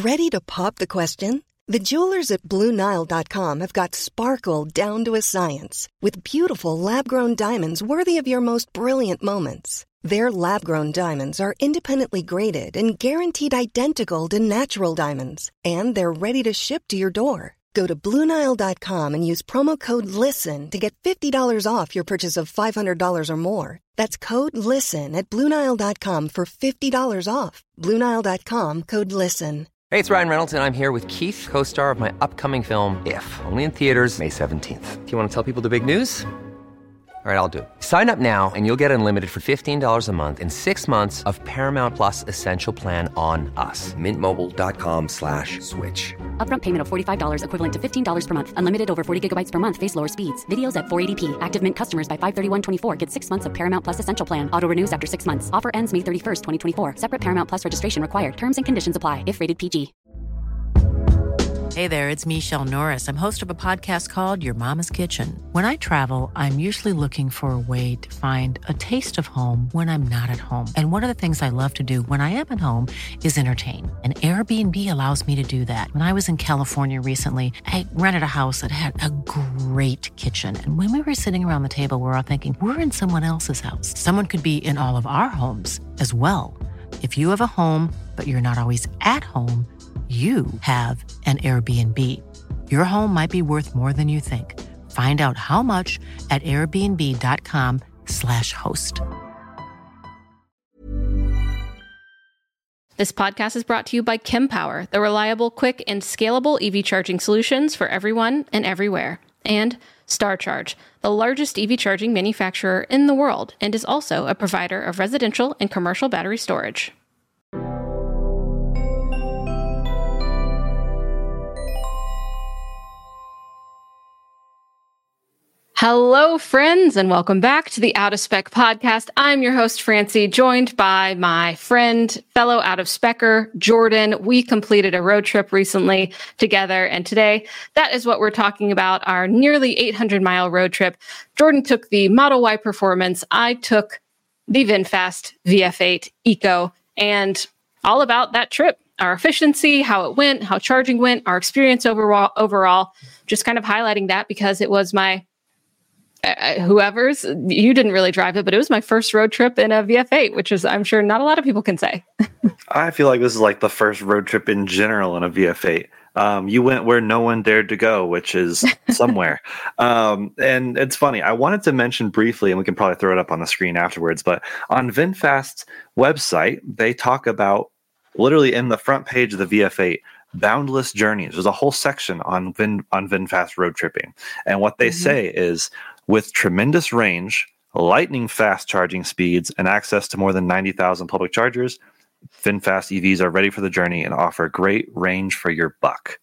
Ready to pop the question? The jewelers at BlueNile.com have got sparkle down to a science with beautiful lab-grown diamonds worthy of your most brilliant moments. Their lab-grown diamonds are independently graded and guaranteed identical to natural diamonds, and they're ready to ship to your door. Go to BlueNile.com and use promo code LISTEN to get $50 off your purchase of $500 or more. That's code LISTEN at BlueNile.com for $50 off. BlueNile.com, code LISTEN. Hey, it's Ryan Reynolds, and I'm here with Keith, co-star of my upcoming film, If, only in theaters May 17th. Do you want to tell people the big news? All right, I'll do it. Sign up now and you'll get unlimited for $15 a month and 6 months of Paramount Plus Essential Plan on us. MintMobile.com/switch. Upfront payment of $45 equivalent to $15 per month. Unlimited over 40 gigabytes per month. Face lower speeds. Videos at 480p. Active Mint customers by 531.24 get 6 months of Paramount Plus Essential Plan. Auto renews after 6 months. Offer ends May 31st, 2024. Separate Paramount Plus registration required. Terms and conditions apply if rated PG. Hey there, it's Michelle Norris. I'm host of a podcast called Your Mama's Kitchen. When I travel, I'm usually looking for a way to find a taste of home when I'm not at home. And one of the things I love to do when I am at home is entertain. And Airbnb allows me to do that. When I was in California recently, I rented a house that had a great kitchen. And when we were sitting around the table, we were all thinking, we're in someone else's house. Someone could be in all of our homes as well. If you have a home, but you're not always at home, you have an Airbnb. Your home might be worth more than you think. Find out how much at airbnb.com/host. This podcast is brought to you by Kempower, the reliable, quick, and scalable EV charging solutions for everyone and everywhere. And StarCharge, the largest EV charging manufacturer in the world, and is also a provider of residential and commercial battery storage. Hello, friends, and welcome back to the Out of Spec podcast. I'm your host, Francie, joined by my friend, fellow Out of Specker, Jordan. We completed a road trip recently together, and today, that is what we're talking about, our nearly 800-mile road trip. Jordan took the Model Y Performance. I took the VinFast VF8 Eco, and all about that trip, our efficiency, how it went, how charging went, our experience overall, just kind of highlighting that because it was my you didn't really drive it, but it was my first road trip in a VF8, which is, I'm sure, not a lot of people can say. I feel like this is like the first road trip in general in a VF8. You went where no one dared to go, which is somewhere. And it's funny. I wanted to mention briefly, and we can probably throw it up on the screen afterwards, but on VinFast's website, they talk about literally in the front page of the VF8, boundless journeys. There's a whole section on VinFast road tripping. And what they say is, with tremendous range, lightning fast charging speeds, and access to more than 90,000 public chargers, VinFast EVs are ready for the journey and offer great range for your buck.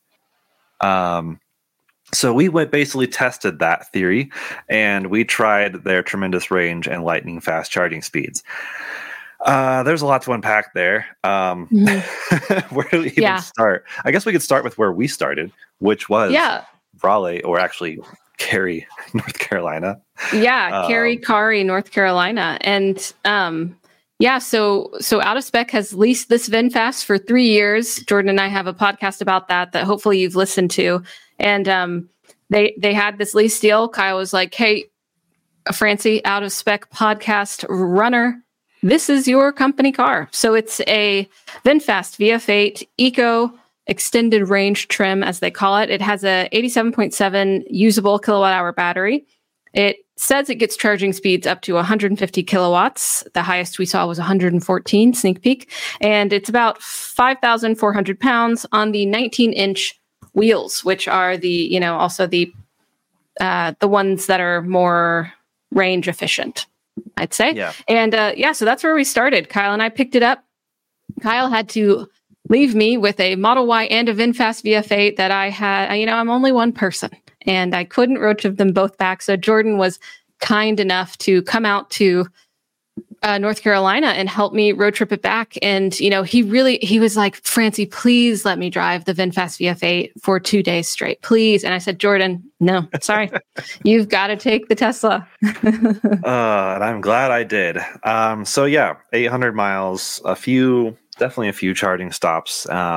So we basically tested that theory, and we tried their tremendous range and lightning fast charging speeds. There's a lot to unpack there. Where do we even start? I guess we could start with where we started, which was Raleigh, or actually Cary, North Carolina. Cary, North Carolina. And so Out of Spec has leased this VinFast for 3 years. Jordan and I have a podcast about that hopefully you've listened to. And they had this lease deal. Kyle was like, hey, Francie, Out of Spec podcast runner, this is your company car. So it's a VinFast VF8 Eco extended range trim, as they call it. It has a 87.7 usable kilowatt hour battery. It says it gets charging speeds up to 150 kilowatts. The highest we saw was 114 sneak peek. And it's about 5,400 pounds on the 19-inch wheels, which are the, also the ones that are more range efficient, I'd say. Yeah. And so that's where we started. Kyle and I picked it up. Kyle had to leave me with a Model Y and a VinFast VF8 that I had. I'm only one person, and I couldn't road trip them both back. So Jordan was kind enough to come out to North Carolina and help me road trip it back. And, he was like, Francie, please let me drive the VinFast VF8 for 2 days straight, please. And I said, Jordan, no, sorry, you've got to take the Tesla. And I'm glad I did. 800 miles, definitely a few charging stops.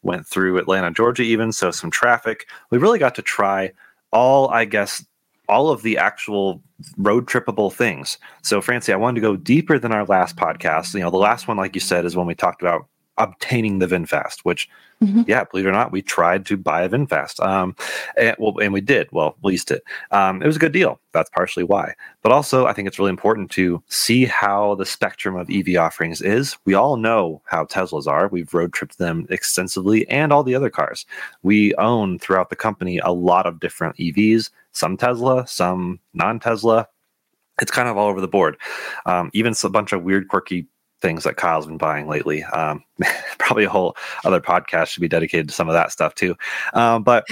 went through Atlanta, Georgia even, so some traffic. We really got to try all of the actual road trippable things. So Francie, I wanted to go deeper than our last podcast. You know, the last one, like you said, is when we talked about obtaining the VinFast, which, yeah, believe it or not, we tried to buy a VinFast. And we did. Well, leased it. It was a good deal. That's partially why. But also, I think it's really important to see how the spectrum of EV offerings is. We all know how Teslas are. We've road tripped them extensively, and all the other cars. We own throughout the company a lot of different EVs, some Tesla, some non-Tesla. It's kind of all over the board. Even a bunch of weird, quirky things that Kyle's been buying lately. Probably a whole other podcast should be dedicated to some of that stuff too. But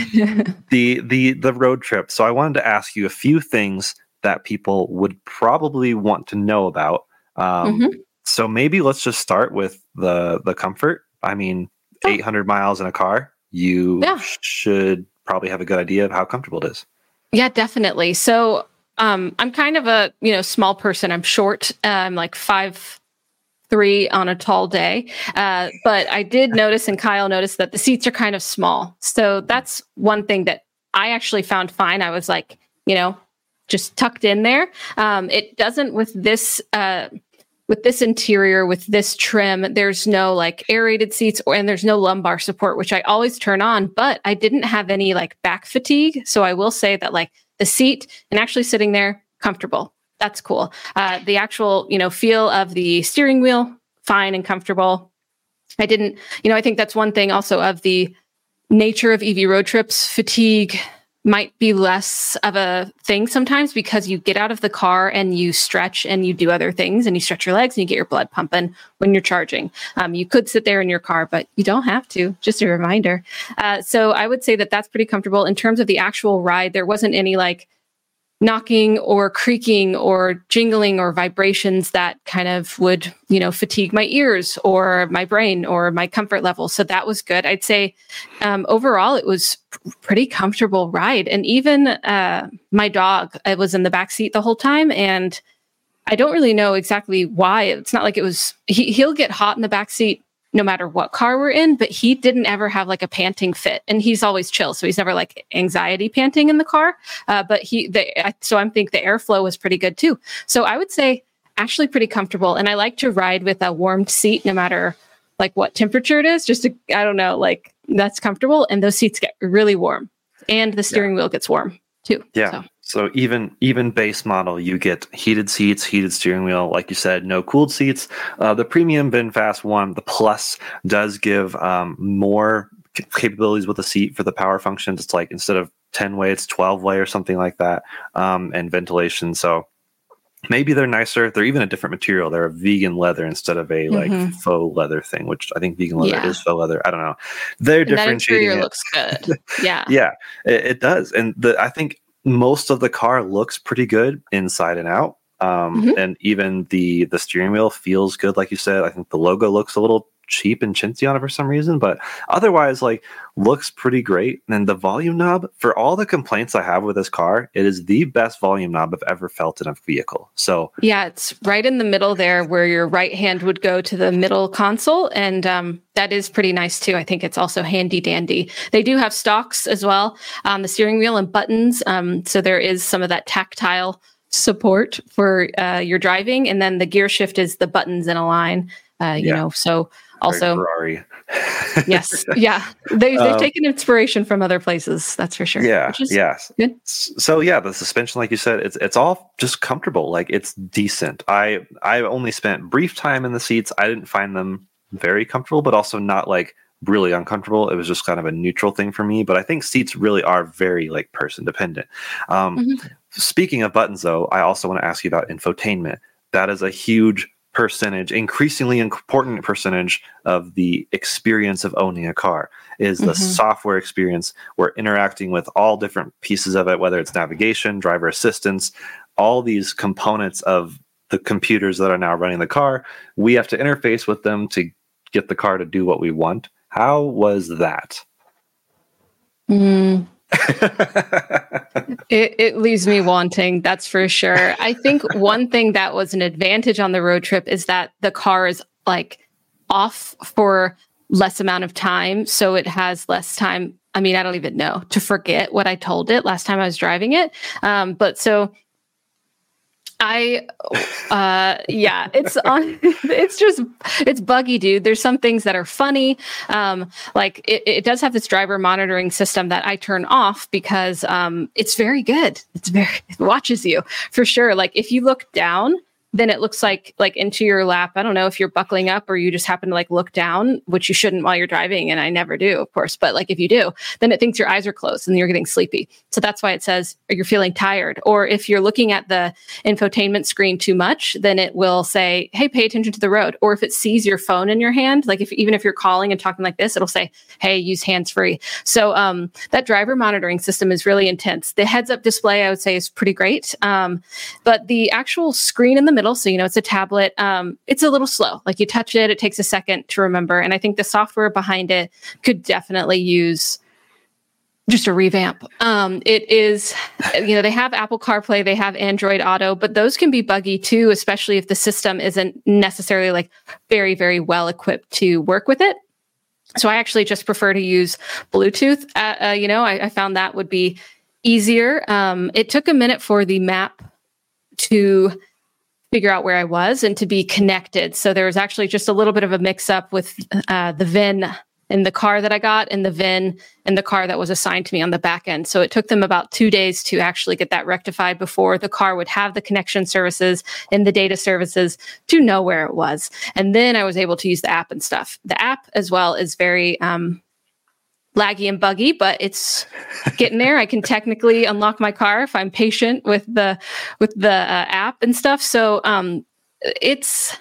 the road trip. So I wanted to ask you a few things that people would probably want to know about. So maybe let's just start with the comfort. I mean, 800 miles in a car, you should probably have a good idea of how comfortable it is. Yeah, definitely. So I'm kind of a small person. I'm short. I'm like 5'3" on a tall day. But I did notice, and Kyle noticed, that the seats are kind of small. So that's one thing that I actually found fine. I was like, just tucked in there. It doesn't with this interior, with this trim, there's no like aerated seats and there's no lumbar support, which I always turn on, but I didn't have any like back fatigue. So I will say that like the seat and actually sitting there comfortable. That's cool. The actual, feel of the steering wheel, fine and comfortable. I didn't, I think that's one thing also of the nature of EV road trips. Fatigue might be less of a thing sometimes because you get out of the car and you stretch and you do other things and you stretch your legs and you get your blood pumping when you're charging. You could sit there in your car, but you don't have to. Just a reminder. So I would say that that's pretty comfortable. In terms of the actual ride, there wasn't any like knocking or creaking or jingling or vibrations that kind of would, fatigue my ears or my brain or my comfort level. So that was good. I'd say overall, it was pretty comfortable ride. And even my dog, I was in the back seat the whole time. And I don't really know exactly why. It's not like it was, he'll get hot in the back seat no matter what car we're in, but he didn't ever have like a panting fit, and he's always chill. So he's never like anxiety panting in the car. So I think the airflow was pretty good too. So I would say actually pretty comfortable. And I like to ride with a warmed seat, no matter like what temperature it is, I don't know, like that's comfortable. And those seats get really warm and the steering wheel gets warm too. Yeah. So even base model, you get heated seats, heated steering wheel, like you said, no cooled seats. The premium VinFast one, the Plus, does give more capabilities with the seat for the power functions. It's like instead of 10-way, it's 12-way or something like that, and ventilation. So maybe they're nicer. They're even a different material. They're a vegan leather instead of a like faux leather thing, which I think vegan leather is faux leather. I don't know. They're differentiating. That interior looks good. Yeah. Yeah, it does. And I think most of the car looks pretty good inside and out. And even the steering wheel feels good. Like you said, I think the logo looks a little cheap and chintzy on it for some reason, but otherwise like looks pretty great. And the volume knob, for all the complaints I have with this car, it is the best volume knob I've ever felt in a vehicle. So yeah, it's right in the middle there where your right hand would go to the middle console. And that is pretty nice too. I think it's also handy dandy. They do have stalks as well on the steering wheel and buttons. So there is some of that tactile support for your driving. And then the gear shift is the buttons in a line, so also Ferrari. Yes. Yeah. They've taken inspiration from other places. That's for sure. Yeah. Good. So yeah, the suspension, like you said, it's all just comfortable. Like it's decent. I only spent brief time in the seats. I didn't find them very comfortable, but also not like really uncomfortable. It was just kind of a neutral thing for me. But I think seats really are very like person dependent. Speaking of buttons though, I also want to ask you about infotainment. That is a huge percentage, increasingly important percentage of the experience of owning a car is the software experience. We're interacting with all different pieces of it, whether it's navigation, driver assistance, all these components of the computers that are now running the car. We have to interface with them to get the car to do what we want. How was that? It leaves me wanting, that's for sure. I think one thing that was an advantage on the road trip is that the car is like off for less amount of time. So it has less time. I mean, I don't even know to forget what I told it last time I was driving it. But so it's buggy, dude. There's some things that are funny. Like it does have this driver monitoring system that I turn off because it's very good. It watches you for sure. Like if you look down, then it looks like into your lap. I don't know if you're buckling up or you just happen to like look down, which you shouldn't while you're driving. And I never do, of course. But like if you do, then it thinks your eyes are closed and you're getting sleepy. So that's why it says you're feeling tired. Or if you're looking at the infotainment screen too much, then it will say, hey, pay attention to the road. Or if it sees your phone in your hand, like even if you're calling and talking like this, it'll say, hey, use hands-free. So that driver monitoring system is really intense. The heads-up display, I would say, is pretty great. But the actual screen in the middle, so it's a tablet, it's a little slow. Like you touch it, it takes a second to remember. And I think the software behind it could definitely use just a revamp. It is, they have Apple CarPlay, they have Android Auto, but those can be buggy too, especially if the system isn't necessarily like very, very well equipped to work with it. So I actually just prefer to use Bluetooth. I found that would be easier. It took a minute for the map to figure out where I was and to be connected. So there was actually just a little bit of a mix up with the VIN in the car that I got and the VIN in the car that was assigned to me on the back end. So it took them about 2 days to actually get that rectified before the car would have the connection services and the data services to know where it was. And then I was able to use the app and stuff. The app as well is very laggy and buggy, but it's getting there. I can technically unlock my car if I'm patient with the app and stuff. So it's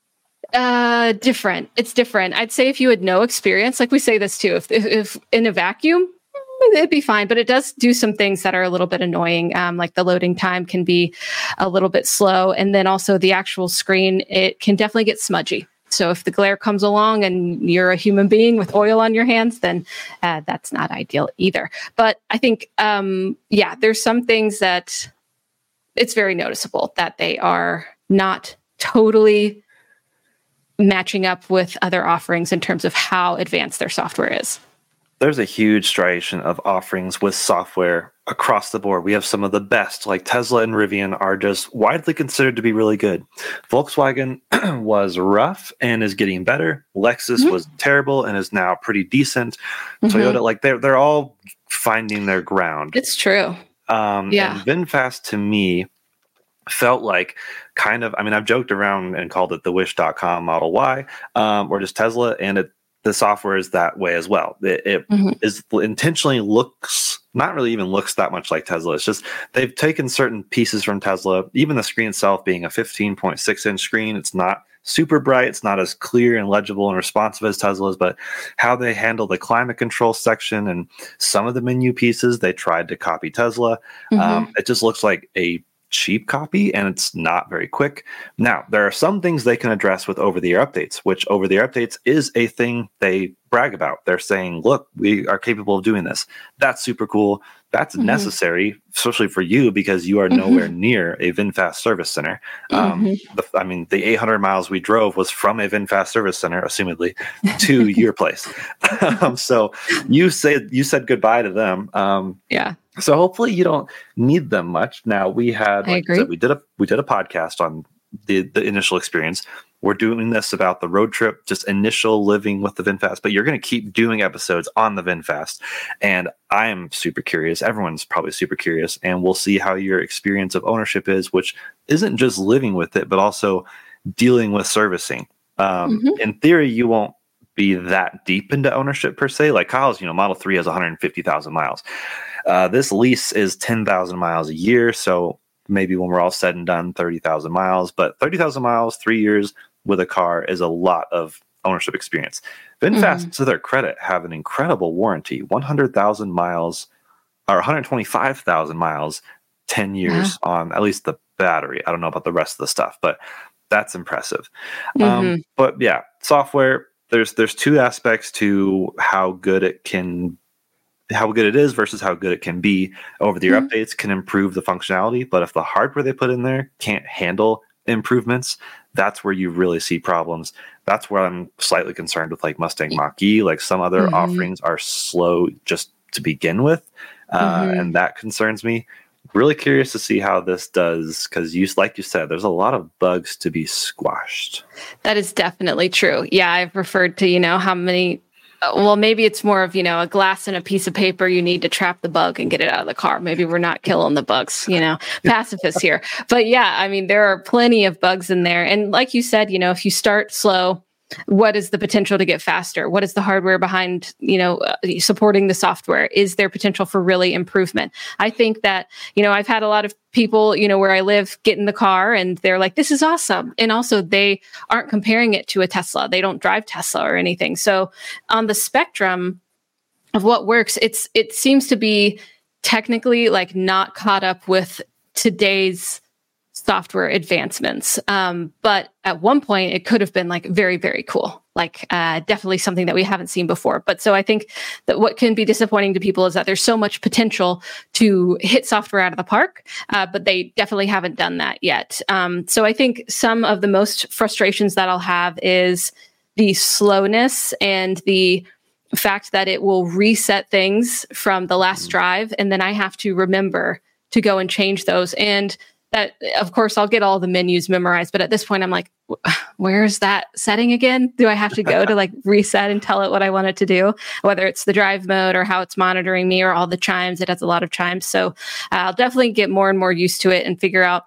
different. It's different. I'd say if you had no experience, like we say this too, if in a vacuum, it'd be fine, but it does do some things that are a little bit annoying. Like the loading time can be a little bit slow. And then also the actual screen, it can definitely get smudgy. So if the glare comes along and you're a human being with oil on your hands, then that's not ideal either. But I think, there's some things that it's very noticeable that they are not totally matching up with other offerings in terms of how advanced their software is. There's a huge striation of offerings with software across the board. We have some of the best, like Tesla and Rivian are just widely considered to be really good. Volkswagen was rough and is getting better. Lexus was terrible and is now pretty decent. Toyota, like they're all finding their ground. It's true. And VinFast to me felt like I've joked around and called it the Wish.com Model Y, or just Tesla, and the software is that way as well. It is intentionally not really even looks that much like Tesla. It's just they've taken certain pieces from Tesla, even the screen itself being a 15.6 inch screen. It's not super bright. It's not as clear and legible and responsive as Tesla's, but how they handle the climate control section and some of the menu pieces, they tried to copy Tesla. It just looks like a cheap copy and it's not very quick. Now, there are some things they can address with over-the-air updates, which over-the-air updates is a thing they brag about. They're saying, look, we are capable of doing this. That's super cool. That's necessary, especially for you, because you are nowhere near a VinFast service center. The 800 miles we drove was from a VinFast service center, assumedly, to your place. So you said goodbye to them. So hopefully you don't need them much. Now we did a podcast on the initial experience. We're doing this about the road trip, just initial living with the VinFast, but you're going to keep doing episodes on the VinFast. And I am super curious. Everyone's probably super curious, and we'll see how your experience of ownership is, which isn't just living with it, but also dealing with servicing. In theory, you won't be that deep into ownership per se. Like Kyle's, Model 3 has 150,000 miles. This lease is 10,000 miles a year. So maybe when we're all said and done, 30,000 miles, but 30,000 miles, 3 years with a car is a lot of ownership experience. VinFast, to their credit, have an incredible warranty, 100,000 miles or 125,000 miles, 10 years on at least the battery. I don't know about the rest of the stuff, but that's impressive. But yeah, software, there's two aspects to how good it is versus how good it can be. Over-the-air updates can improve the functionality, but if the hardware they put in there can't handle improvements, that's where you really see problems. That's where I'm slightly concerned with like Mustang Mach-E. Like some other offerings are slow just to begin with, and that concerns me. Really curious to see how this does, because like you said, there's a lot of bugs to be squashed. That is definitely true. Yeah, I've referred to, how many, well, maybe it's more of, a glass and a piece of paper. You need to trap the bug and get it out of the car. Maybe we're not killing the bugs, pacifists here. But yeah, I mean, there are plenty of bugs in there. And like you said, if you start slow, what is the potential to get faster? What is the hardware behind, supporting the software? Is there potential for really improvement? I think that, I've had a lot of people, where I live get in the car and they're like, this is awesome. And also they aren't comparing it to a Tesla. They don't drive Tesla or anything. So on the spectrum of what works, it seems to be technically like not caught up with today's software advancements. But at one point it could have been like very, very cool, like definitely something that we haven't seen before. But so I think that what can be disappointing to people is that there's so much potential to hit software out of the park, but they definitely haven't done that yet. So I think some of the most frustrations that I'll have is the slowness and the fact that it will reset things from the last drive. And then I have to remember to go and change those. And that, of course, I'll get all the menus memorized, but at this point I'm like, where's that setting again? Do I have to go to like reset and tell it what I want it to do? Whether it's the drive mode or how it's monitoring me or all the chimes. It has a lot of chimes. So I'll definitely get more and more used to it and figure out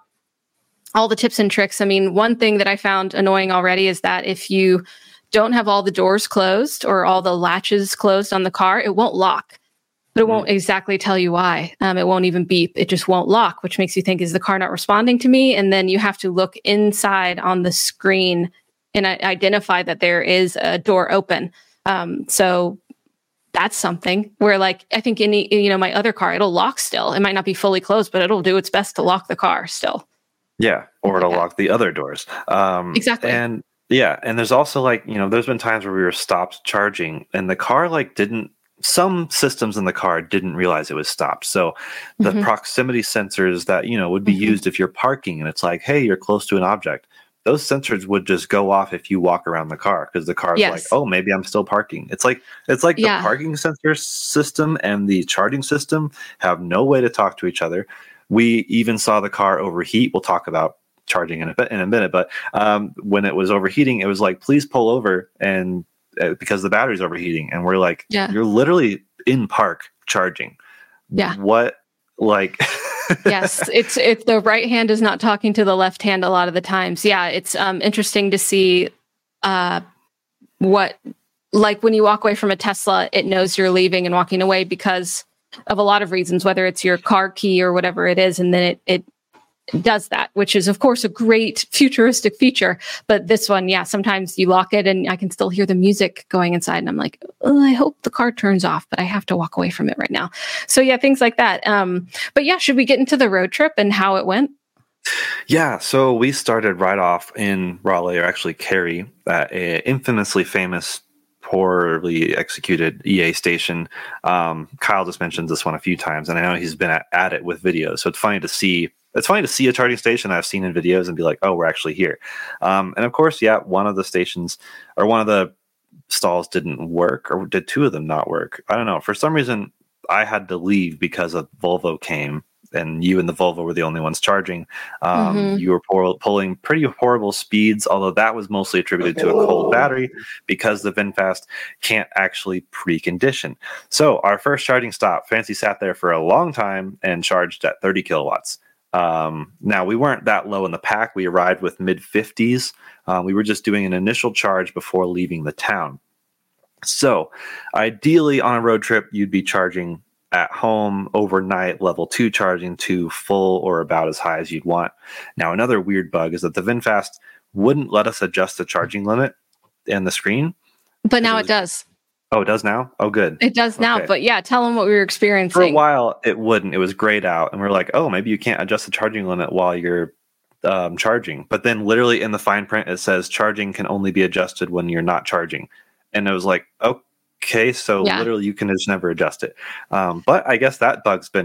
all the tips and tricks. I mean, one thing that I found annoying already is that if you don't have all the doors closed or all the latches closed on the car, it won't lock. But it won't exactly tell you why. It won't even beep. It just won't lock, which makes you think, is the car not responding to me? And then you have to look inside on the screen and identify that there is a door open. So that's something where, like, I think my other car, it'll lock still. It might not be fully closed, but it'll do its best to lock the car still. Yeah, or it'll lock the other doors. Exactly. And yeah, and there's also like, there's been times where we were stopped charging and the car some systems in the car didn't realize it was stopped. So the proximity sensors that, would be used if you're parking and it's like, hey, you're close to an object. Those sensors would just go off if you walk around the car because the car's like, oh, maybe I'm still parking. It's like the parking sensor system and the charging system have no way to talk to each other. We even saw the car overheat. We'll talk about charging in a minute, but when it was overheating, it was like, please pull over and because the battery's overheating, and we're like, you're literally in park charging. Yeah. What, like? Yes, it's the right hand is not talking to the left hand a lot of the times. Yeah, it's interesting to see what, like when you walk away from a Tesla, it knows you're leaving and walking away because of a lot of reasons, whether it's your car key or whatever it is, and then it does that, which is of course a great futuristic feature. But this one, sometimes you lock it and I can still hear the music going inside and I'm like, oh, I hope the car turns off, but I have to walk away from it right now. So things like that. But should we get into the road trip and how it went? Yeah, so we started right off in Raleigh, or actually Cary, at an infamously famous, poorly executed EA station. Kyle just mentioned this one a few times, and I know he's been at it with videos. So it's funny to see a charging station I've seen in videos and be like, oh, we're actually here. And of course, one of the stations or one of the stalls didn't work, or did two of them not work? I don't know. For some reason, I had to leave because a Volvo came and you and the Volvo were the only ones charging. You were pulling pretty horrible speeds, although that was mostly attributed to a cold battery because the VinFast can't actually precondition. So our first charging stop, Fancy sat there for a long time and charged at 30 kilowatts. Now we weren't that low in the pack. We arrived with mid 50s. We were just doing an initial charge before leaving the town. So ideally on a road trip, you'd be charging at home overnight, level 2 charging to full or about as high as you'd want. Now, another weird bug is that the VinFast wouldn't let us adjust the charging limit in the screen. But now it does. Oh, it does now? Oh, good. It does now, okay. But tell them what we were experiencing. For a while, it wouldn't. It was grayed out. And we're like, oh, maybe you can't adjust the charging limit while you're charging. But then literally in the fine print, it says charging can only be adjusted when you're not charging. And it was like, okay, so literally you can just never adjust it. But I guess that bug's been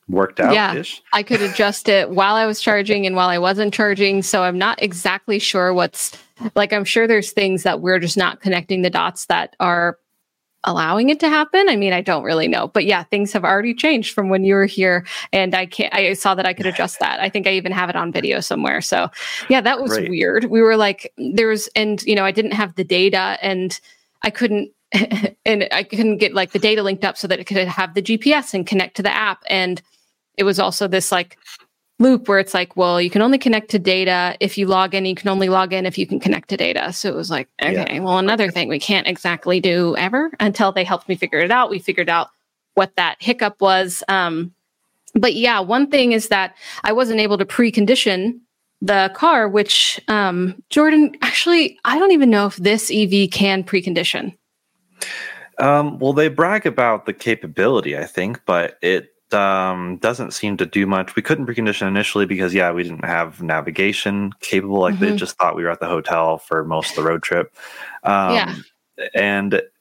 worked out ish. I could adjust it while I was charging and while I wasn't charging. So I'm not exactly sure what's like. I'm sure there's things that we're just not connecting the dots that are allowing it to happen. I mean, I don't really know, but yeah, things have already changed from when you were here, and I saw that I could adjust that. I think I even have it on video somewhere. So yeah, that was weird. We were like, and I didn't have the data, and I couldn't get like the data linked up so that it could have the GPS and connect to the app. And it was also this like loop where it's like, well, you can only connect to data if you log in. You can only log in if you can connect to data. So it was like, okay, well, another thing we can't exactly do ever until they helped me figure it out. We figured out what that hiccup was. But yeah, one thing is that I wasn't able to precondition the car, which Jordan, actually, I don't even know if this EV can precondition. Well, they brag about the capability, I think, but it doesn't seem to do much. We couldn't precondition initially because we didn't have navigation capable. Like they just thought we were at the hotel for most of the road trip. And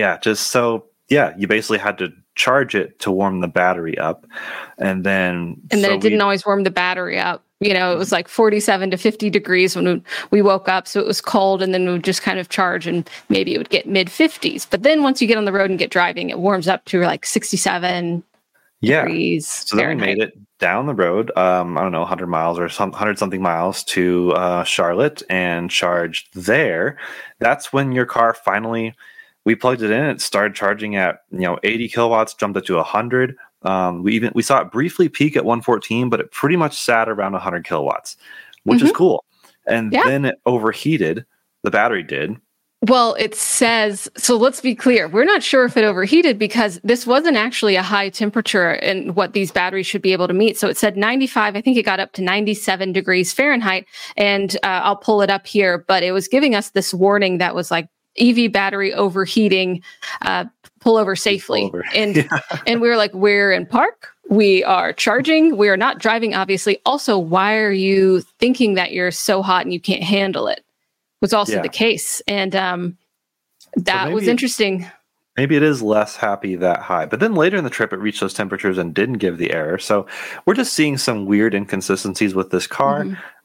you basically had to charge it to warm the battery up, and then it didn't always warm the battery up. It was like 47 to 50 degrees when we woke up. So it was cold, and then we would just kind of charge, and maybe it would get mid 50s. But then once you get on the road and get driving, it warms up to like 67 degrees. So then we made it down the road, I don't know, 100 miles or 100 something miles to Charlotte and charged there. That's when your car finally, we plugged it in. It started charging at 80 kilowatts, jumped up to 100. We saw it briefly peak at 114, but it pretty much sat around 100 kilowatts, which is cool. And then it overheated. The battery did. Well, it says, so let's be clear. We're not sure if it overheated because this wasn't actually a high temperature in what these batteries should be able to meet. So it said 95. I think it got up to 97 degrees Fahrenheit. And I'll pull it up here, but it was giving us this warning that was like EV battery overheating, pull over safely. Pull over. And we were like, we're in park. We are charging. We are not driving, obviously. Also, why are you thinking that you're so hot and you can't handle it? Was also the case. And that was interesting. Maybe it is less happy that high. But then later in the trip, it reached those temperatures and didn't give the error. So we're just seeing some weird inconsistencies with this car.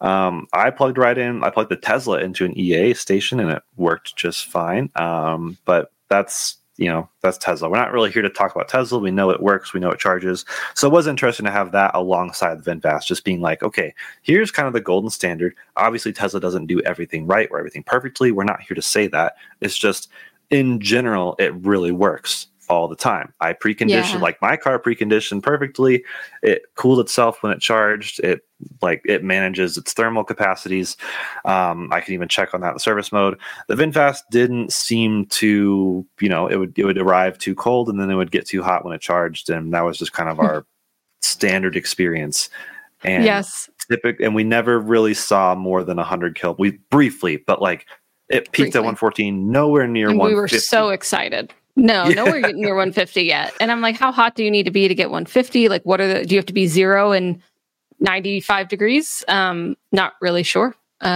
I plugged right in. I plugged the Tesla into an EA station, and it worked just fine. But that's Tesla. We're not really here to talk about Tesla. We know it works. We know it charges. So it was interesting to have that alongside the VinFast, just being like, okay, here's kind of the golden standard. Obviously, Tesla doesn't do everything right or everything perfectly. We're not here to say that. It's just, in general, it really works all the time. I preconditioned, like my car preconditioned perfectly. It cooled itself when it charged. It manages its thermal capacities. I can even check on that in the service mode. The VinFast didn't seem to, it would arrive too cold and then it would get too hot when it charged, and that was just kind of our standard experience. And and we never really saw more than 100 kill. We briefly, but like it peaked at 114, nowhere near 150. We were so excited. Nowhere near 150 yet. And I'm like, how hot do you need to be to get 150? Like, do you have to be 0 and 95 degrees? Not really sure.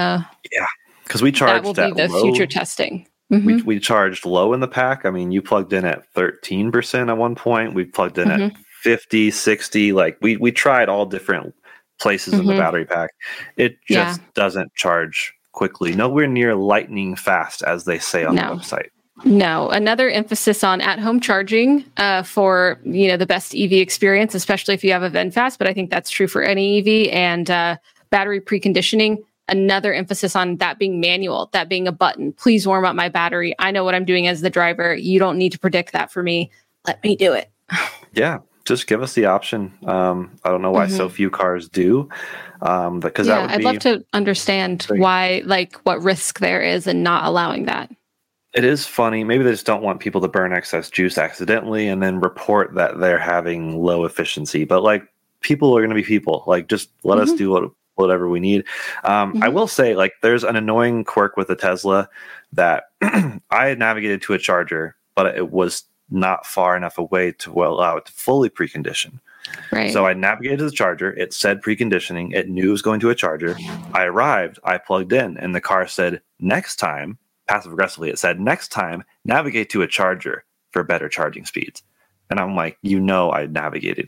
Because we charged that will be the low. Future testing. We charged low in the pack. I mean, you plugged in at 13% at one point. We plugged in at 50, 60. Like we tried all different places in the battery pack. It just doesn't charge quickly. Nowhere near lightning fast, as they say on the website. No, another emphasis on at-home charging for the best EV experience, especially if you have a VinFast. But I think that's true for any EV. And battery preconditioning. Another emphasis on that being manual, that being a button. Please warm up my battery. I know what I'm doing as the driver. You don't need to predict that for me. Let me do it. Yeah, just give us the option. I don't know why so few cars do. Because that would I'd love to understand why, like, what risk there is in not allowing that. It is funny. Maybe they just don't want people to burn excess juice accidentally and then report that they're having low efficiency. But like, people are going to be people. Like, just let us do whatever we need. I will say, like, there's an annoying quirk with the Tesla that I had navigated to a charger, but it was not far enough away to allow it to fully precondition. Right. So I navigated to the charger. It said preconditioning. It knew it was going to a charger. I arrived. I plugged in, and the car said, next time, passive aggressively, it said, next time, navigate to a charger for better charging speeds. And I'm like, I navigated here.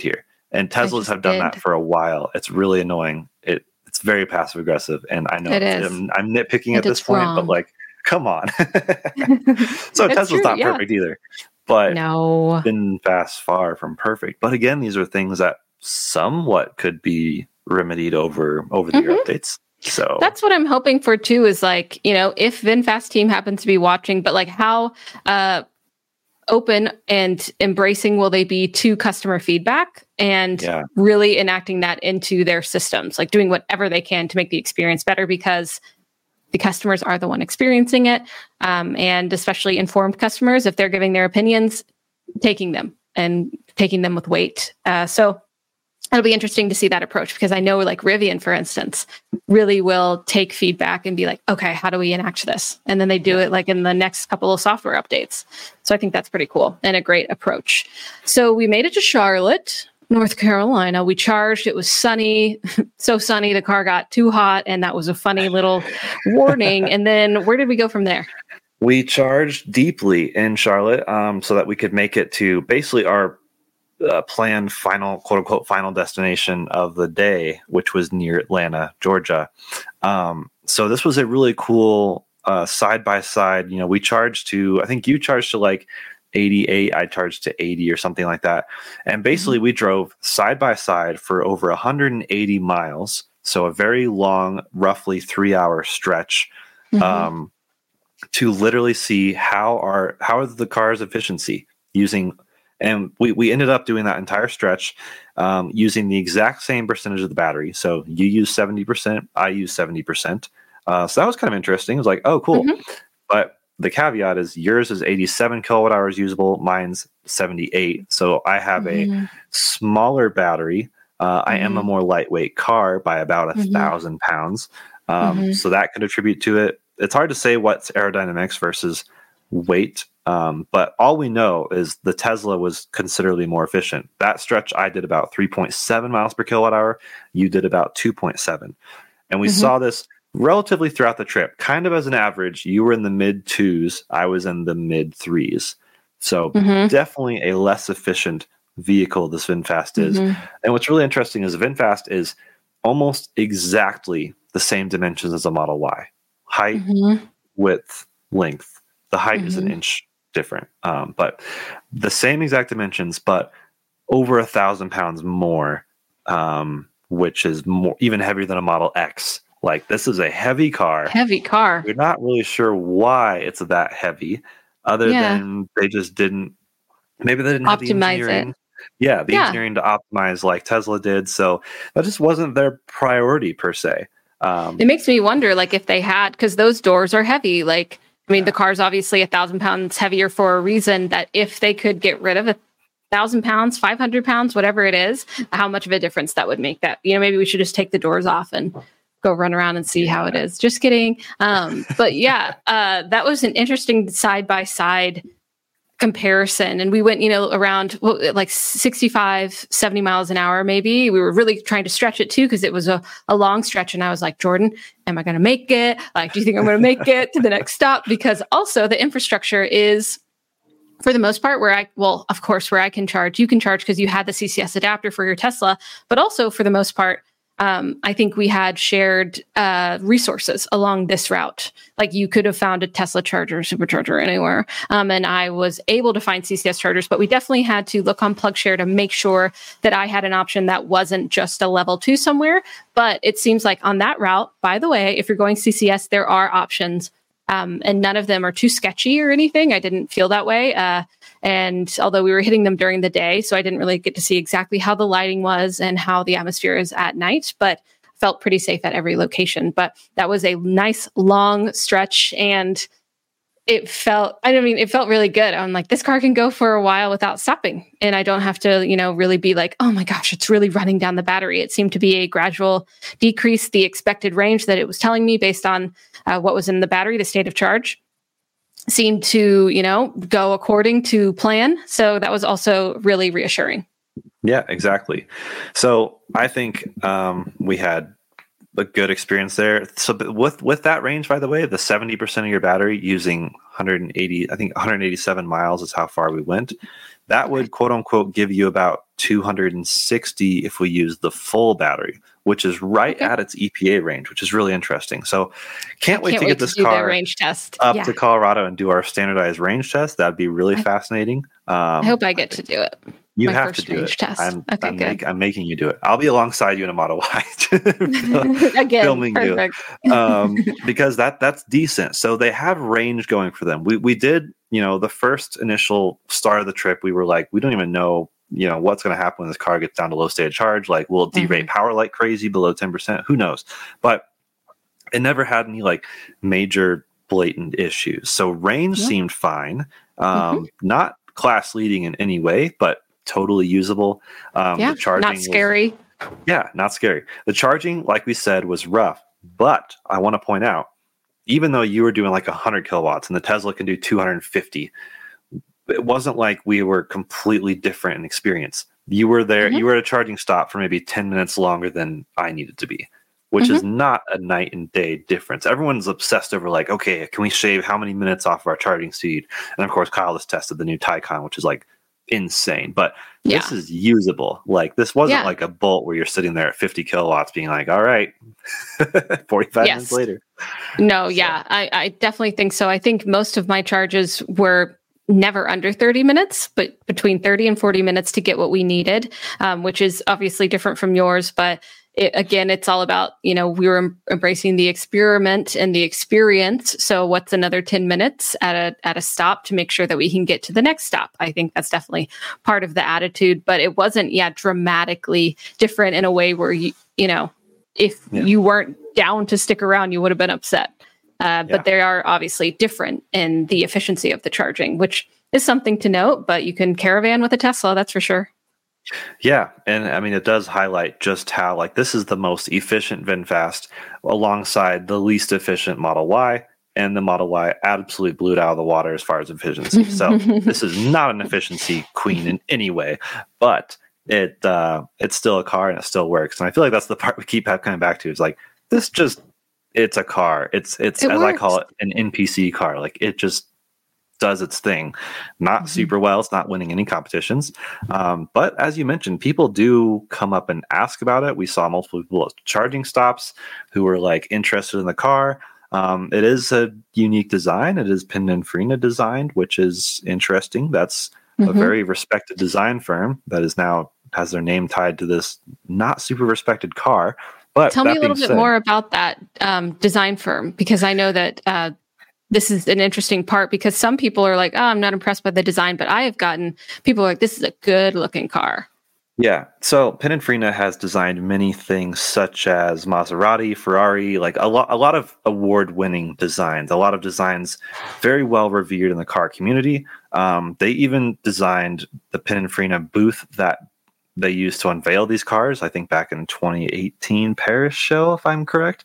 And Teslas have done that for a while. It's really annoying. It's very passive aggressive, and I know I'm nitpicking at this point, but like, come on. So Tesla's not perfect either, but no, VinFast far from perfect. But again, these are things that somewhat could be remedied over the year updates. So that's what I'm hoping for too, is like, if VinFast team happens to be watching, but like how open and embracing will they be to customer feedback and really enacting that into their systems, like doing whatever they can to make the experience better, because the customers are the one experiencing it. And especially informed customers, if they're giving their opinions, taking them with weight. So it'll be interesting to see that approach, because I know like Rivian, for instance, really will take feedback and be like, okay, how do we enact this? And then they do it like in the next couple of software updates. So I think that's pretty cool and a great approach. So we made it to Charlotte, North Carolina. We charged. It was sunny, so sunny the car got too hot, and that was a funny little warning. And then where did we go from there? We charged deeply in Charlotte so that we could make it to basically our planned final, quote unquote, final destination of the day, which was near Atlanta, Georgia. So this was a really cool side by side. We charged to, I think you charged to like 88, I charged to 80 or something like that. And basically we drove side by side for over 180 miles. So a very long, roughly 3-hour stretch to literally see how are the car's efficiency using. And we ended up doing that entire stretch using the exact same percentage of the battery. So you use 70%, I use 70%. So that was kind of interesting. It was like, oh, cool. But the caveat is yours is 87 kilowatt hours usable. Mine's 78. So I have a smaller battery. I am a more lightweight car by about 1,000 pounds. So that could attribute to it. It's hard to say what's aerodynamics versus weight. But all we know is the Tesla was considerably more efficient. That stretch, I did about 3.7 miles per kilowatt hour. You did about 2.7. And we saw this relatively throughout the trip. Kind of as an average, you were in the mid 2s. I was in the mid 3s. So definitely a less efficient vehicle this VinFast is. And what's really interesting is VinFast is almost exactly the same dimensions as a Model Y. Height, width, length. The height is an inch different, but the same exact dimensions, but over 1,000 pounds more, which is more even heavier than a Model X. Like, this is a heavy car. You're not really sure why it's that heavy, other than they just didn't. Maybe they didn't have the engineering. The engineering to optimize like Tesla did. So that just wasn't their priority per se. It makes me wonder, like, if they had, because those doors are heavy, like. I mean, the car's obviously 1,000 pounds heavier for a reason, that if they could get rid of 1,000 pounds, 500 pounds, whatever it is, how much of a difference that would make. That, maybe we should just take the doors off and go run around and see how it is. Just kidding. But yeah, that was an interesting side-by-side comparison. And we went, around like 65, 70 miles an hour, maybe. We were really trying to stretch it too, because it was a long stretch. And I was like, Jordan, am I going to make it? Like, do you think I'm going to make it to the next stop? Because also the infrastructure is, for the most part, where I can charge, you can charge because you had the CCS adapter for your Tesla, but also for the most part, I think we had shared resources along this route. Like, you could have found a Tesla charger, supercharger anywhere. And I was able to find CCS chargers, but we definitely had to look on PlugShare to make sure that I had an option that wasn't just a level 2 somewhere. But it seems like on that route, by the way, if you're going CCS, there are options. And none of them are too sketchy or anything. I didn't feel that way. And although we were hitting them during the day, so I didn't really get to see exactly how the lighting was and how the atmosphere is at night, but felt pretty safe at every location. But that was a nice long stretch, and it felt really good. I'm like, this car can go for a while without stopping, and I don't have to, really be like, oh my gosh, it's really running down the battery. It seemed to be a gradual decrease. The expected range that it was telling me based on what was in the battery, the state of charge, seemed to, go according to plan. So that was also really reassuring. Yeah, exactly. So I think we had a good experience there. So with that range, by the way, the 70% of your battery using 187 miles is how far we went. That would quote unquote give you about 260 if we use the full battery, which is right at its EPA range, which is really interesting. So can't wait to get this car range test up to Colorado and do our standardized range test. That'd be really fascinating. I hope I get to do it. You have to do it. Test. I'm making you do it. I'll be alongside you in a Model Y, again, filming perfect. you, because that's decent. So they have range going for them. We did, the first initial start of the trip, we were like, we don't even know, what's going to happen when this car gets down to low state of charge. Like, will it derate power like crazy below 10%? Who knows? But it never had any like major blatant issues. So range seemed fine. Not class leading in any way, but totally usable. The charging not scary. Not scary. The charging, like we said, was rough. But I want to point out, even though you were doing like 100 kilowatts and the Tesla can do 250, it wasn't like we were completely different in experience. You were there, you were at a charging stop for maybe 10 minutes longer than I needed to be, which is not a night and day difference. Everyone's obsessed over like, okay, can we shave how many minutes off of our charging speed? And of course, Kyle has tested the new Taycan, which is like insane, but this is usable. Like, this wasn't like a Bolt where you're sitting there at 50 kilowatts being like, all right, 45 minutes later. No, I definitely think so. I think most of my charges were never under 30 minutes, but between 30 and 40 minutes to get what we needed, which is obviously different from yours. But again, it's all about, we were embracing the experiment and the experience. So what's another 10 minutes at a stop to make sure that we can get to the next stop? I think that's definitely part of the attitude, but it wasn't dramatically different in a way where if you weren't down to stick around, you would have been upset. But they are obviously different in the efficiency of the charging, which is something to note, but you can caravan with a Tesla, that's for sure. Yeah. And I mean, it does highlight just how like this is the most efficient VinFast alongside the least efficient Model Y, and the Model Y absolutely blew it out of the water as far as efficiency. So this is not an efficiency queen in any way, but it's still a car and it still works. And I feel like that's the part we keep coming back to, is like, it's a car. It's as I call it, an NPC car. Like, it just does its thing. Not super well. It's not winning any competitions. But as you mentioned, people do come up and ask about it. We saw multiple people at charging stops who were like interested in the car. It is a unique design. It is Pininfarina designed, which is interesting. That's a very respected design firm that is now has their name tied to this not super respected car. But tell me a little bit more about that design firm, because I know that this is an interesting part, because some people are like, oh, I'm not impressed by the design, but I have gotten people like, this is a good looking car. Yeah. So Pininfarina has designed many things such as Maserati, Ferrari, like a lot of award-winning designs, a lot of designs very well revered in the car community. They even designed the Pininfarina booth that they used to unveil these cars, I think back in 2018 Paris show, if I'm correct.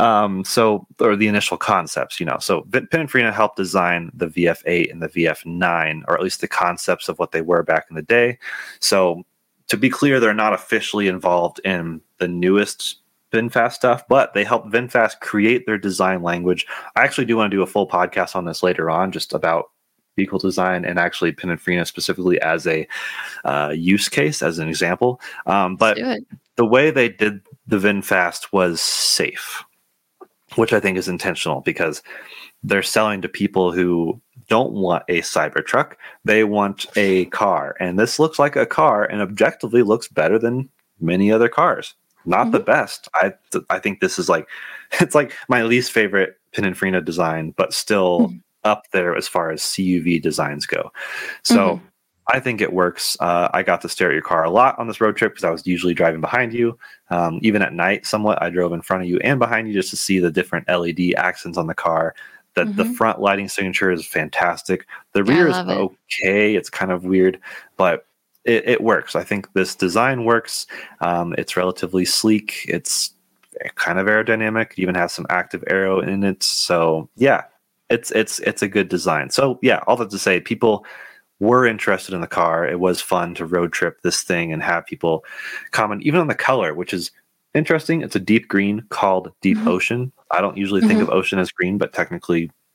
Or the initial concepts, So Pininfarina helped design the VF8 and the VF9, or at least the concepts of what they were back in the day. So to be clear, they're not officially involved in the newest VinFast stuff, but they helped VinFast create their design language. I actually do want to do a full podcast on this later on, just about vehicle design and actually Pininfarina specifically as a use case, as an example. But the way they did the VinFast was safe, which I think is intentional, because they're selling to people who don't want a Cybertruck. They want a car. And this looks like a car and objectively looks better than many other cars. Not the best. I think this is like, it's like my least favorite Pininfarina design, but still up there as far as CUV designs go. So I think it works. I got to stare at your car a lot on this road trip because I was usually driving behind you. Even at night, somewhat, I drove in front of you and behind you just to see the different LED accents on the car. The front lighting signature is fantastic. The rear is okay. It's kind of weird, but it works. I think this design works. It's relatively sleek. It's kind of aerodynamic. It even has some active aero in it. So yeah, it's a good design. So yeah, all that to say, people were interested in the car. It was fun to road trip this thing and have people comment even on the color, which is interesting. It's a deep green called Deep Ocean. I don't usually think of ocean as green, but technically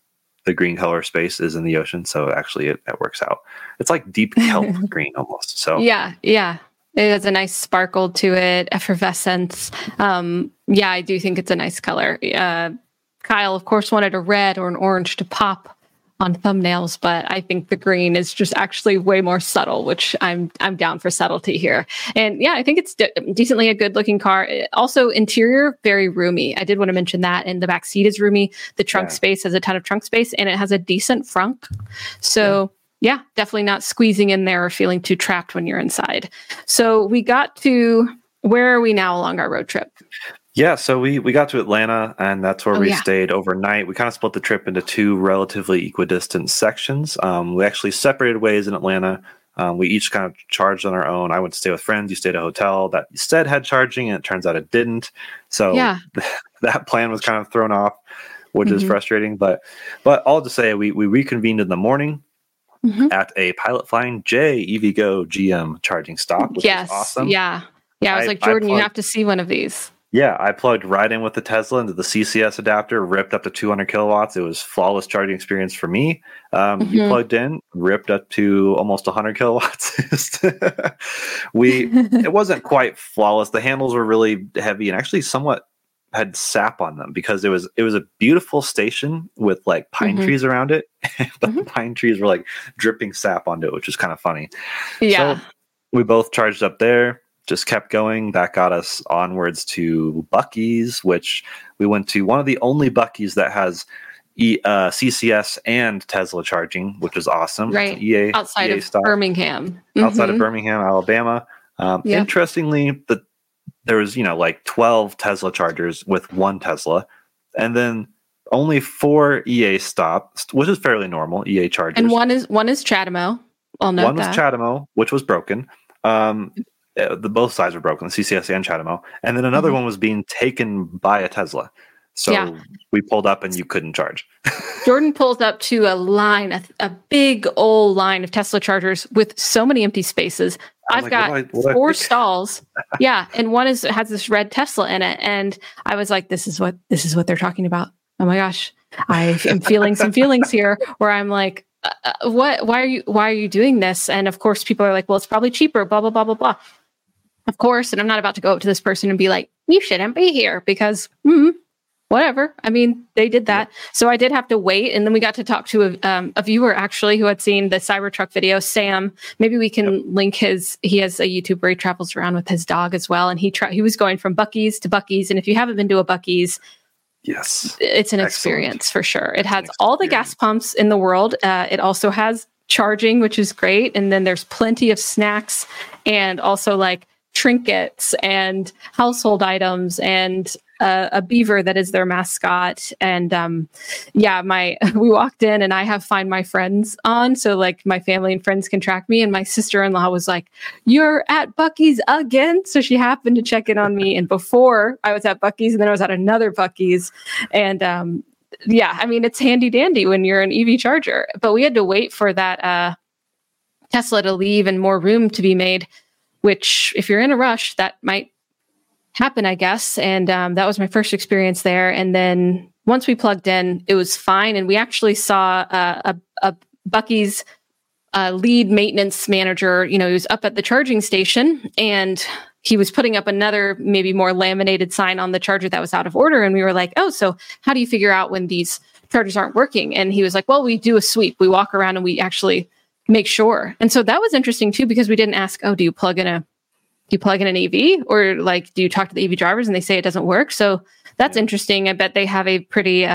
the green color space is in the ocean, so actually it works out. It's like deep kelp green almost. So yeah. It has a nice sparkle to it, effervescence. I do think it's a nice color. Kyle, of course, wanted a red or an orange to pop on thumbnails, but I think the green is just actually way more subtle, which I'm down for subtlety here. And yeah, I think it's decently a good looking car. Also, interior, very roomy. I did want to mention that. And the back seat is roomy. The trunk space has a ton of trunk space, and it has a decent frunk. So yeah, definitely not squeezing in there or feeling too trapped when you're inside. So we got to, where are we now along our road trip? Yeah, so we got to Atlanta, and that's where we stayed overnight. We kind of split the trip into two relatively equidistant sections. We actually separated ways in Atlanta. We each kind of charged on our own. I went to stay with friends. You stayed at a hotel that said had charging, and it turns out it didn't. So that plan was kind of thrown off, which is frustrating. But all to say, we reconvened in the morning at a Pilot Flying J EVgo GM charging stop, which is awesome. Yeah. I was like, Jordan, you have to see one of these. Yeah, I plugged right in with the Tesla into the CCS adapter, ripped up to 200 kilowatts. It was flawless charging experience for me. You plugged in, ripped up to almost 100 kilowatts. It wasn't quite flawless. The handles were really heavy and actually somewhat had sap on them because it was a beautiful station with like pine trees around it, but the pine trees were like dripping sap onto it, which was kind of funny. Yeah. So we both charged up there. Just kept going. That got us onwards to Buc-ee's, which we went to one of the only Buc-ee's that has CCS and Tesla charging, which is awesome. Right. Outside of stop. Birmingham. Outside of Birmingham, Alabama. Interestingly, there was, like 12 Tesla chargers with one Tesla, and then only 4 EA stops, which is fairly normal, EA chargers. And one is CHAdeMO. I'll note one was CHAdeMO, which was broken. Both sides were broken, the CCS and CHAdeMO. And then another one was being taken by a Tesla. So we pulled up and you couldn't charge. Jordan pulls up to a line, a big old line of Tesla chargers with so many empty spaces. I've got 4 stalls. Yeah. And one has this red Tesla in it. And I was like, this is what they're talking about. Oh my gosh. I am feeling some feelings here where I'm like, what, why are you doing this? And of course people are like, well, it's probably cheaper, blah, blah, blah, blah, blah. Of course. And I'm not about to go up to this person and be like, you shouldn't be here because, whatever. I mean, they did that. So I did have to wait. And then we got to talk to a viewer actually who had seen the Cybertruck video, Sam. Maybe we can link he has a YouTube where he travels around with his dog as well. And he was going from Buc-ee's to Buc-ee's. And if you haven't been to a Buc-ee's, yes, it's an experience for sure. It has all the gas pumps in the world. It also has charging, which is great. And then there's plenty of snacks and also like trinkets and household items and a beaver that is their mascot. And we walked in and I have Find My Friends on. So like my family and friends can track me. And my sister-in-law was like, you're at Buc-ee's again. So she happened to check in on me. And before I was at Buc-ee's and then I was at another Buc-ee's. And I mean, it's handy dandy when you're an EV charger, but we had to wait for that Tesla to leave and more room to be made, which if you're in a rush, that might happen, I guess. And that was my first experience there. And then once we plugged in, it was fine. And we actually saw a Buc-ee's lead maintenance manager, he was up at the charging station and he was putting up another, maybe more laminated sign on the charger that was out of order. And we were like, oh, so how do you figure out when these chargers aren't working? And he was like, well, we do a sweep. We walk around and we actually make sure. And so that was interesting too, because we didn't ask, do you plug in an EV or like, do you talk to the EV drivers and they say it doesn't work? So that's interesting. I bet they have a pretty,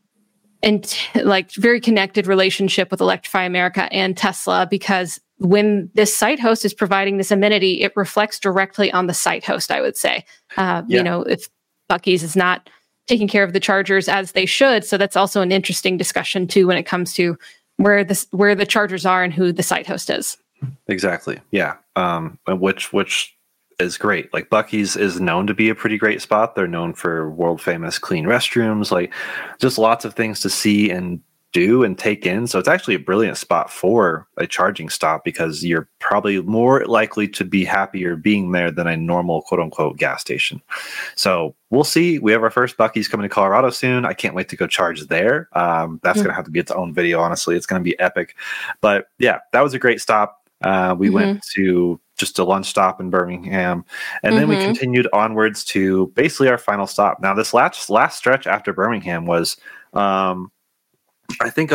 very connected relationship with Electrify America and Tesla, because when this site host is providing this amenity, it reflects directly on the site host, I would say. If Buc-ee's is not taking care of the chargers as they should. So that's also an interesting discussion too, when it comes to where the chargers are and who the site host is. Exactly. Yeah. Which is great. Like Buc-ee's is known to be a pretty great spot. They're known for world famous clean restrooms, like just lots of things to see and do and take in. So it's actually a brilliant spot for a charging stop because you're probably more likely to be happier being there than a normal quote unquote gas station. So we'll see. We have our first Buc-ee's coming to Colorado soon. I can't wait to go charge there. That's going to have to be its own video. Honestly, it's going to be epic, but yeah, that was a great stop. We went to just a lunch stop in Birmingham, and then we continued onwards to basically our final stop. Now, this last stretch after Birmingham was, I think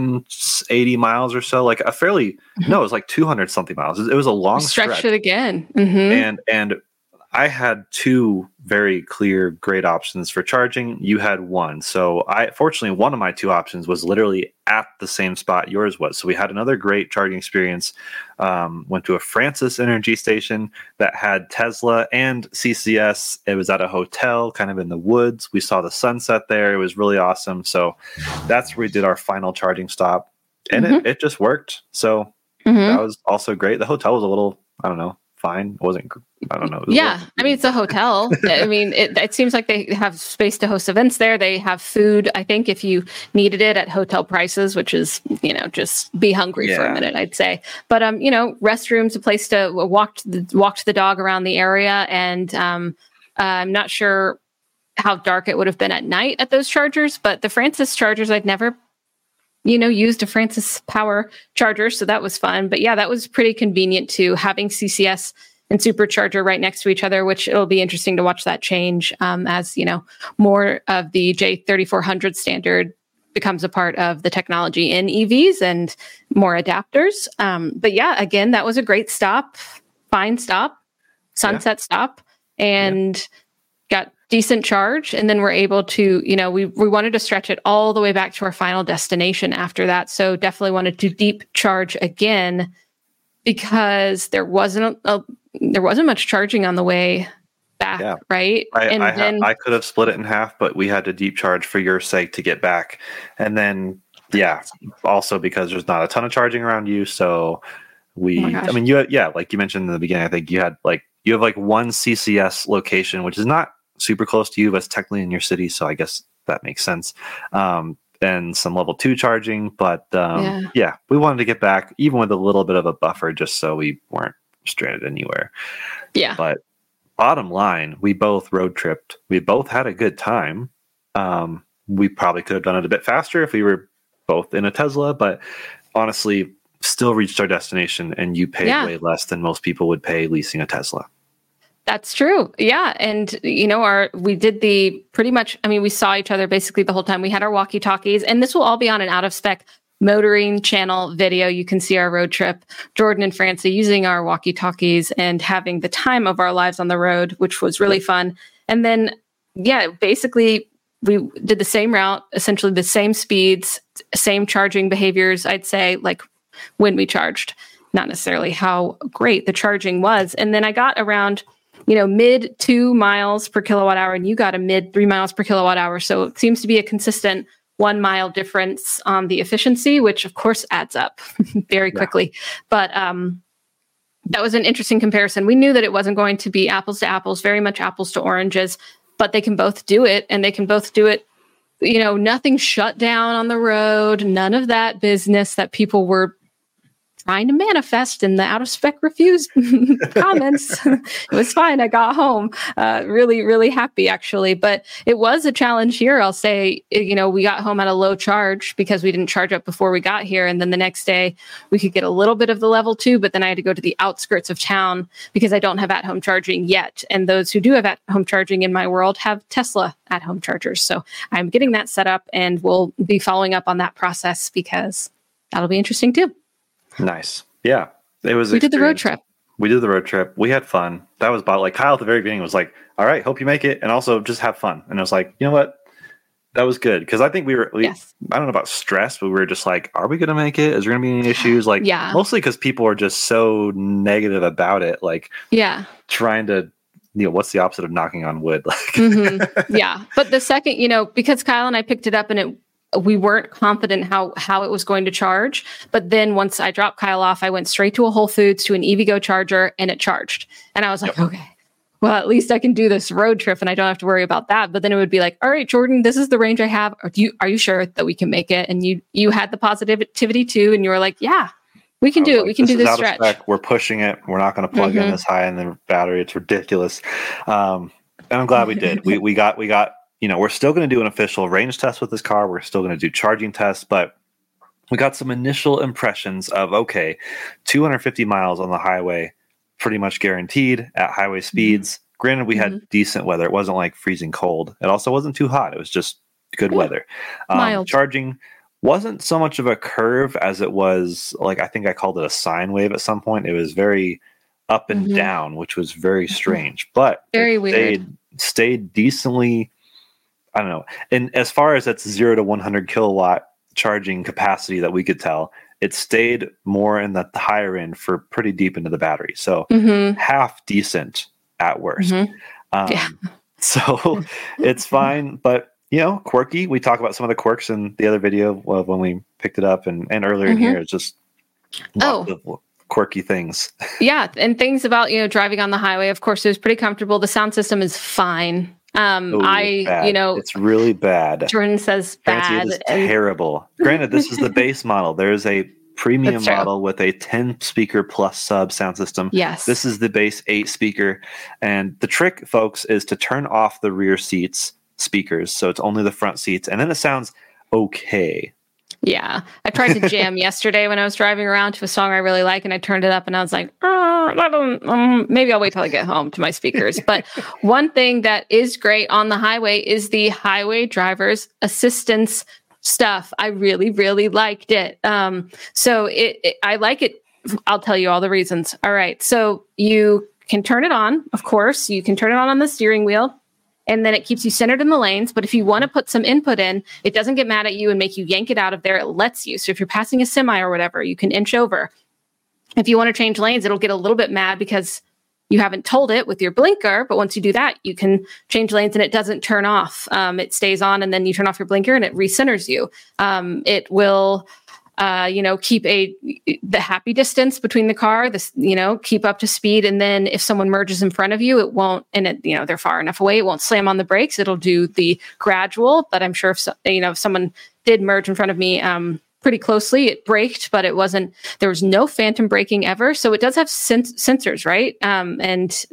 180 miles or so, like a fairly, no, it was like 200 something miles. It was a long stretch. It again. And I had two very clear, great options for charging. You had one. So fortunately, one of my two options was literally at the same spot yours was. So we had another great charging experience. Went to a Francis Energy station that had Tesla and CCS. It was at a hotel kind of in the woods. We saw the sunset there. It was really awesome. So that's where we did our final charging stop. And it just worked. So that was also great. The hotel was a little, I don't know, fine. It wasn't, I don't know. Yeah. I mean, it's a hotel. I mean, it seems like they have space to host events there. They have food, I think, if you needed it at hotel prices, which is, just be hungry for a minute, I'd say. But, restrooms, a place to walk the dog around the area. And I'm not sure how dark it would have been at night at those chargers, but the Francis chargers, I'd never used a Francis power charger. So that was fun. But yeah, that was pretty convenient too, having CCS and supercharger right next to each other, which it'll be interesting to watch that change as, more of the J3400 standard becomes a part of the technology in EVs and more adapters. But yeah, again, that was a great stop, fine stop, sunset stop, and got decent charge. And then we're able to, we wanted to stretch it all the way back to our final destination after that. So definitely wanted to deep charge again because there wasn't much charging on the way back, right? I could have split it in half, but we had to deep charge for your sake to get back. And then, also because there's not a ton of charging around you. So like you mentioned in the beginning, I think you have one CCS location, which is not super close to you, but it's technically in your city. So I guess that makes sense. And some level 2 charging, but we wanted to get back even with a little bit of a buffer, just so we weren't stranded anywhere. Yeah. But bottom line, we both road tripped. We both had a good time. We probably could have done it a bit faster if we were both in a Tesla, but honestly, still reached our destination, and you paid way less than most people would pay leasing a Tesla. That's true. Yeah. And, we did we saw each other basically the whole time. We had our walkie-talkies, and this will all be on an out of spec motoring channel video. You can see our road trip, Jordan and Francie using our walkie-talkies and having the time of our lives on the road, which was really fun. And then, basically we did the same route, essentially the same speeds, same charging behaviors, I'd say, like when we charged, not necessarily how great the charging was. And then I got around mid 2 miles per kilowatt hour, and you got a mid 3 miles per kilowatt hour. So it seems to be a consistent 1 mile difference on the efficiency, which of course adds up very quickly. But that was an interesting comparison. We knew that it wasn't going to be apples to apples, very much apples to oranges, but they can both do it, and they can both do it. Nothing shut down on the road, none of that business that people were trying to manifest in the out of spec refused comments. It was fine. I got home really, really happy, actually. But it was a challenge here. I'll say, we got home at a low charge because we didn't charge up before we got here. And then the next day we could get a little bit of the level 2, but then I had to go to the outskirts of town because I don't have at-home charging yet. And those who do have at-home charging in my world have Tesla at-home chargers. So I'm getting that set up, and we'll be following up on that process because that'll be interesting too. Nice. Yeah. It was. We did the road trip. We had fun. That was about like Kyle at the very beginning was like, all right, hope you make it. And also just have fun. And I was like, you know what? That was good. Cause I think I don't know about stress, but we were just like, are we going to make it? Is there going to be any issues? Like mostly cause people are just so negative about it. Like trying to, what's the opposite of knocking on wood? Like, yeah. But the second, because Kyle and I picked it up and we weren't confident how it was going to charge. But then once I dropped Kyle off, I went straight to a Whole Foods to an EVgo charger, and it charged. And I was like, okay, well, at least I can do this road trip and I don't have to worry about that. But then it would be like, all right, Jordan, this is the range I have. Are you sure that we can make it? And you had the positivity too. And you were like, yeah, we can do it. We can do this stretch. We're pushing it. We're not going to plug in this high in the battery. It's ridiculous. And I'm glad we did. We got, we're still going to do an official range test with this car. We're still going to do charging tests, but we got some initial impressions of, okay, 250 miles on the highway, pretty much guaranteed at highway speeds. Granted, we had decent weather. It wasn't like freezing cold. It also wasn't too hot. It was just good weather. Mild. Charging wasn't so much of a curve as it was, like, I think I called it a sine wave at some point. It was very up and down, which was very strange, but very weird. Stayed decently, I don't know. And as far as that's 0 to 100 kilowatt charging capacity that we could tell, it stayed more in the higher end for pretty deep into the battery. So half decent at worst. So it's fine, but quirky. We talk about some of the quirks in the other video of when we picked it up and earlier in here. It's just lots of quirky things. Yeah. And things about, driving on the highway. Of course, it was pretty comfortable. The sound system is fine. It's really bad. Jordan says bad. It's terrible. Granted, this is the base model. There's a premium model with a 10 speaker plus sub sound system. Yes. This is the base 8 speaker. And the trick, folks, is to turn off the rear seats speakers. So it's only the front seats. And then it sounds okay. Yeah. I tried to jam yesterday when I was driving around to a song I really like, and I turned it up and I was like, maybe I'll wait till I get home to my speakers. But one thing that is great on the highway is the highway driver's assistance stuff. I really, really liked it. So I like it. I'll tell you all the reasons. All right. So you can turn it on. Of course, you can turn it on the steering wheel. And then it keeps you centered in the lanes. But if you want to put some input in, it doesn't get mad at you and make you yank it out of there. It lets you. So if you're passing a semi or whatever, you can inch over. If you want to change lanes, it'll get a little bit mad because you haven't told it with your blinker. But once you do that, you can change lanes and it doesn't turn off. It stays on and then you turn off your blinker and it recenters you. It will keep the happy distance between the car, keep up to speed. And then if someone merges in front of you, it won't, and they're far enough away, it won't slam on the brakes. It'll do the gradual, but I'm sure if someone did merge in front of me, pretty closely, it braked, but there was no phantom braking ever. So it does have sensors, right? And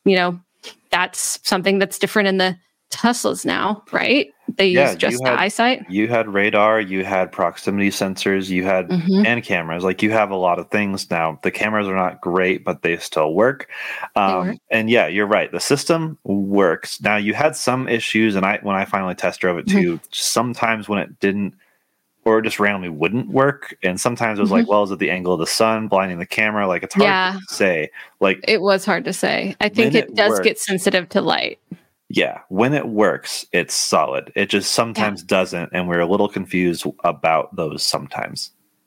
that's something that's different in the Teslas now, right? They use just the eyesight. You had radar, you had proximity sensors, you had and cameras. Like, you have a lot of things now. The cameras are not great, but they still work. And yeah, you're right. The system works. Now, you had some issues, and when I finally test drove it too, sometimes when it didn't, or just randomly wouldn't work, and sometimes it was like, well, is it the angle of the sun blinding the camera? Like, it's hard to say. Like, it was hard to say. I think it does get sensitive to light. Yeah, when it works, it's solid. It just sometimes doesn't, and we're a little confused about those sometimes.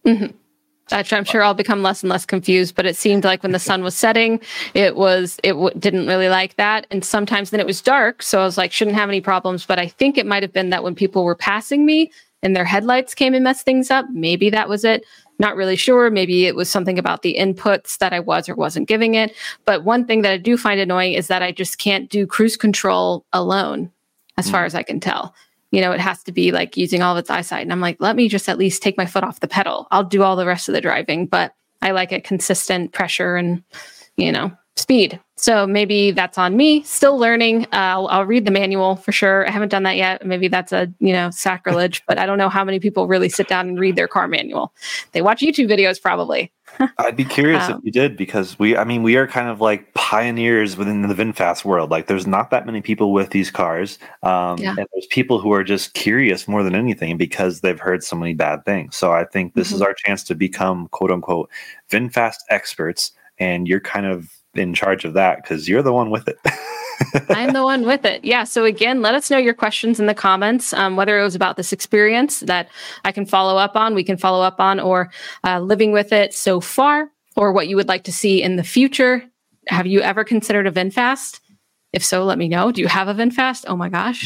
I'm sure I'll become less and less confused, but it seemed like when the sun was setting, it didn't really like that. And sometimes then it was dark, so I was like, shouldn't have any problems. But I think it might have been that when people were passing me and their headlights came and messed things up, maybe that was it. Not really sure. Maybe it was something about the inputs that I was or wasn't giving it. But one thing that I do find annoying is that I just can't do cruise control alone, as far as I can tell. It has to be like using all of its eyesight. And I'm like, let me just at least take my foot off the pedal. I'll do all the rest of the driving, but I like a consistent pressure and, speed. So maybe that's on me. Still learning. I'll read the manual for sure. I haven't done that yet. Maybe that's a sacrilege, but I don't know how many people really sit down and read their car manual. They watch YouTube videos probably. I'd be curious if you did, because we are kind of like pioneers within the VinFast world. Like, there's not that many people with these cars. And there's people who are just curious more than anything because they've heard so many bad things. So I think this is our chance to become, quote unquote, VinFast experts. And you're kind of in charge of that because you're the one with it. I'm the one with it. Yeah. So again, let us know your questions in the comments, whether it was about this experience that I can follow up on, we can follow up on, or living with it so far, or what you would like to see in the future. Have you ever considered a VinFast? If so, let me know. Do you have a VinFast? Oh my gosh.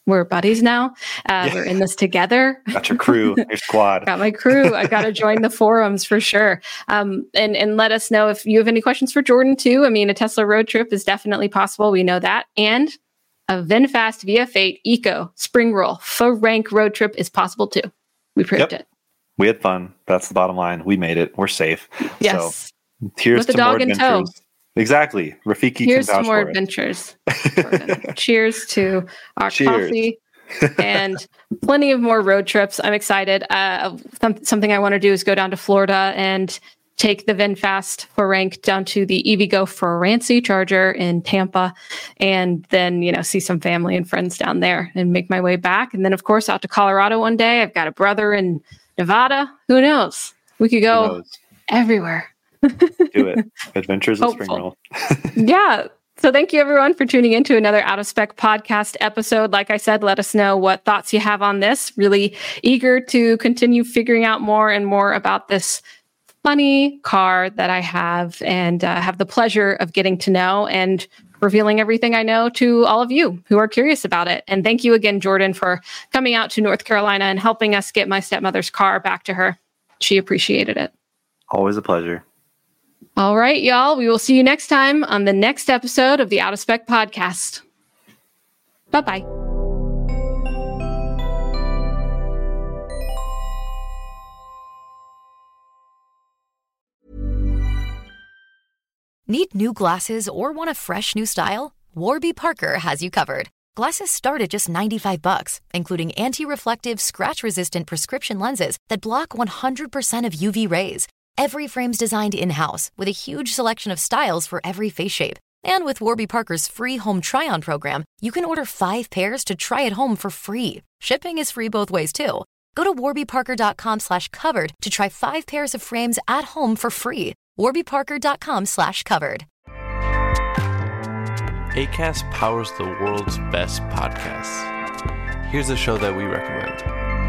we're buddies now. We're in this together. Got your crew, your squad. Got my crew. I got to join the forums for sure. And let us know if you have any questions for Jordan too. I mean, a Tesla road trip is definitely possible. We know that. And a VinFast VF8 Eco Spring Roll for rank road trip is possible too. We proved it. We had fun. That's the bottom line. We made it. We're safe. Yes. So here's to more adventures. Exactly. Rafiki Here's can vouch to more for adventures. Cheers to our coffee and plenty of more road trips. I'm excited. Something I want to do is go down to Florida and take the VinFast for rank down to the EVgo Forancy charger in Tampa, and then, see some family and friends down there and make my way back. And then, of course, out to Colorado one day. I've got a brother in Nevada. Who knows? We could go everywhere. Do it. Adventures of Spring Roll. Yeah. So thank you, everyone, for tuning in to another Out of Spec podcast episode. Like I said, let us know what thoughts you have on this. Really eager to continue figuring out more and more about this funny car that I have and have the pleasure of getting to know and revealing everything I know to all of you who are curious about it. And thank you again, Jordan, for coming out to North Carolina and helping us get my stepmother's car back to her. She appreciated it. Always a pleasure. All right, y'all. We will see you next time on the next episode of the Out of Spec podcast. Bye-bye. Need new glasses or want a fresh new style? Warby Parker has you covered. Glasses start at just $95, including anti-reflective, scratch-resistant prescription lenses that block 100% of UV rays. Every frame's designed in-house with a huge selection of styles for every face shape. And with Warby Parker's free home try-on program, you can order 5 pairs to try at home for free. Shipping is free both ways, too. Go to warbyparker.com/covered to try 5 pairs of frames at home for free. warbyparker.com/covered. Acast powers the world's best podcasts. Here's a show that we recommend.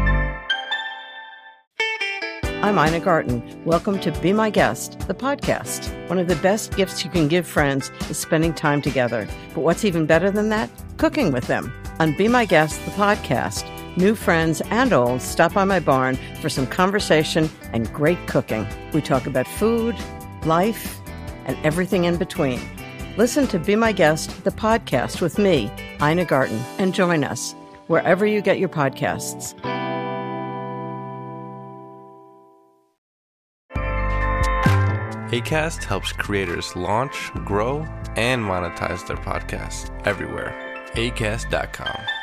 I'm Ina Garten. Welcome to Be My Guest, the podcast. One of the best gifts you can give friends is spending time together. But what's even better than that? Cooking with them. On Be My Guest, the podcast, new friends and old stop by my barn for some conversation and great cooking. We talk about food, life, and everything in between. Listen to Be My Guest, the podcast with me, Ina Garten, and join us wherever you get your podcasts. Acast helps creators launch, grow, and monetize their podcasts everywhere. Acast.com.